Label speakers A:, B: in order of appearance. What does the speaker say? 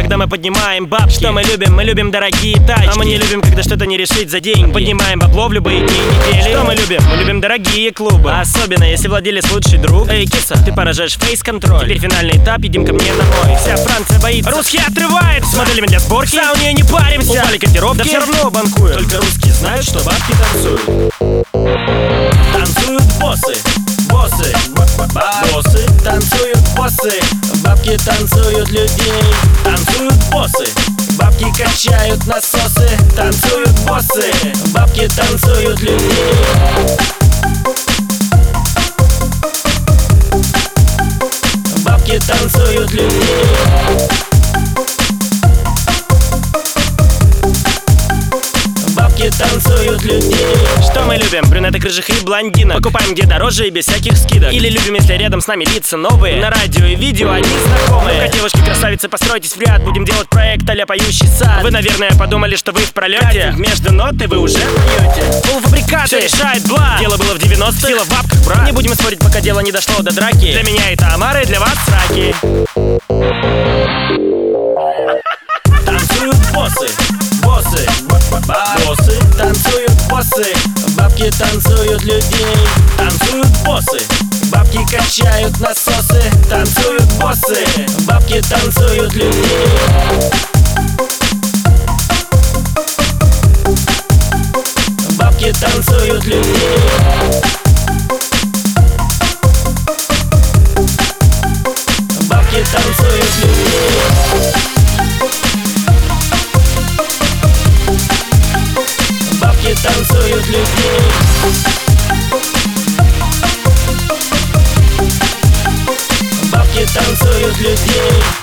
A: когда мы поднимаем бабки. Что мы любим? Мы любим дорогие тачки. А мы не любим, когда что-то не решить за деньги. Поднимаем бабло в любые дни недели. Что мы любим? Мы любим дорогие клубы. Особенно, если владелец лучший друг. Эй, киса, ты поражаешь фейс-контроль. Теперь финальный этап, едем ко мне домой. Вся Франция боится. Русские отрываются. С моделями для сборки. В сауне не паримся. Упали котировки. Да все равно банкуют. Только русские знают, что бабки танцуют. Танцуют боссы. Боссы. Боссы. Танцуют боссы. Бабки танцуют людей. Танцуют боссы. Бабки качают насосы. Танцуют боссы. Бабки танцуют людей. Бабки танцуют людей. Бабки танцуют людей. Что мы любим? Брюнеток, рыжих и блондинок. Покупаем где дороже и без всяких скидок. Или любим, если рядом с нами лица новые. На радио и видео они знакомые. Ну-ка, девушки-красавицы, постройтесь в ряд. Будем делать проект а-ля поющий сад. Вы, наверное, подумали, что вы в пролете. Между ноты вы уже поете. Полуфабрикаты. Все решает Влад. Дело было в 90-х. Сила в бабках, брат. Не будем спорить, пока дело не дошло до драки. Для меня это омары, для вас сраки. Танцуют боссы. Боссы. Боссы. Танцуют боссы. Бабки танцуют людей. Танцуют боссы. Бабки качают насосы. Танцуют боссы. Бабки танцуют людей. Бабки танцуют людей. Бабки танцуют людей. Бабки танцуют людей. Бабки танцуют людей.